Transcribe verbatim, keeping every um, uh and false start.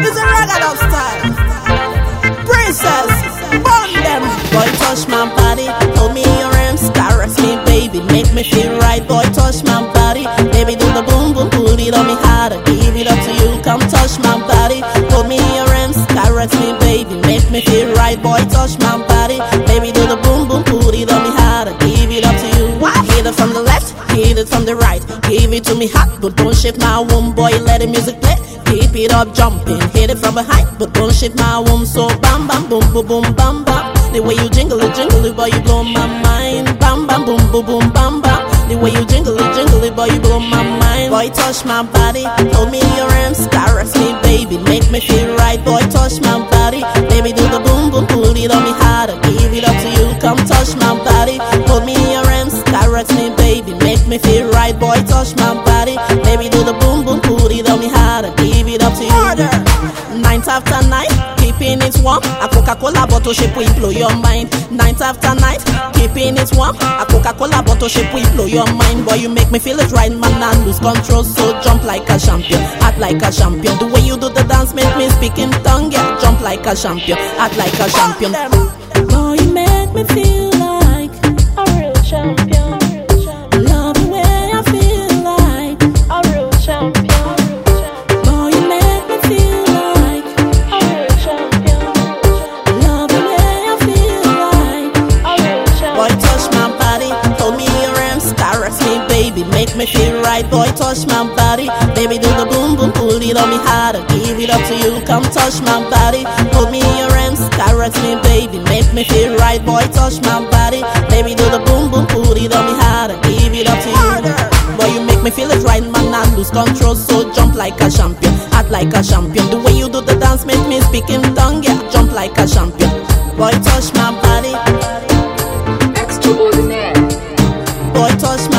is a raggadon style. Princess, burn them. Boy, touch my body, hold me your arms, caress me, baby, make me feel right. Boy, touch my body, baby, do the boom boom, put it on me harder, give it up to you. Come touch my body, hold me your arms, caress me, baby, make me feel right. Boy, touch my body, baby, do the boom boom, put it on me harder, give it up to you. Hit it from the left, hit it from the right, give it to me hot, but don't shift my womb. Boy, let the music play, keep it up jumping, hit it from behind, but don't shift my womb. So bam bam boom boom boom bam bam, the way you jingle it, jingle it, boy, you blow my mind. Bam bam boom boom boom bam bam, the way you jingle it, jingle it, boy, you blow my mind. Boy, touch my body, hold me your arms, caress me, baby, make me feel right. Boy, touch my body, baby, do the boom boom, put it on me harder, give it up to you. Come touch my body, hold me your arms, caress me, baby, make me feel right. Boy, touch my body, baby, do the boom boom, put it on me harder, give it up to you. Order. Night after night, keeping it warm. A Coca-Cola bottle shape will blow your mind. Night after night, keeping it warm. A Coca-Cola bottle shape will blow your mind. Boy, you make me feel it right, man, and lose control. So jump like a champion, act like a champion. The way you do the dance make me speak in tongue. Yeah, jump like a champion, act like a champion. Boy, you make me feel like a real champion. Love the way I feel like a real champion. Boy, you make me feel like a real champion. Love the way I feel like a real champion. Boy, touch my body, hold me your arms, caress me, baby, make me feel right. Boy, touch my body, baby, do the boom boom, pull it on me harder, give it up to you. Come touch my body, hold me your arms, caress me, baby, make me feel right. Boy, touch my body, baby, do the boom boom, put it on me harder, give it up to you. Boy, you make me feel it right, man, and lose control. So jump like a champion, act like a champion. The way you do the dance make me speak in tongue. Yeah, jump like a champion. Boy, touch my body, Extraordinaire. boy, touch my